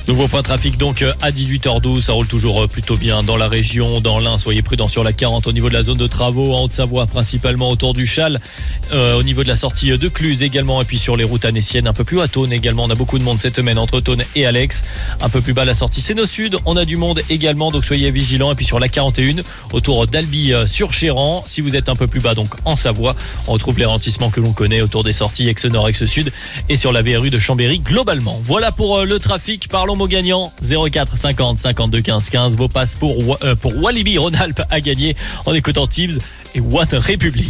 Nouveau point de trafic donc à 18h12, ça roule toujours plutôt bien dans la région, dans l'Ain, soyez prudents sur la 40 au niveau de la zone de travaux, en Haute-Savoie principalement autour du Châle, au niveau de la sortie de Cluse également, et puis sur les routes annéciennes, un peu plus à Thônes également, on a beaucoup de monde cette semaine entre Thônes et Alex, un peu plus bas la sortie Sénaux Sud, on a du monde également, donc soyez vigilants, et puis sur la 41 autour d'Albi sur Chéran, si vous êtes un peu plus bas donc en Savoie, on retrouve les ralentissements que l'on connaît autour des sorties Aix-Nord, Aix-Sud et sur la VRU de Chambéry globalement. Voilà pour le trafic, parlons mots gagnants, 04 50 52 15 15, vos passes pour Walibi Rhône-Alpes à gagner en écoutant Tibbs et One République.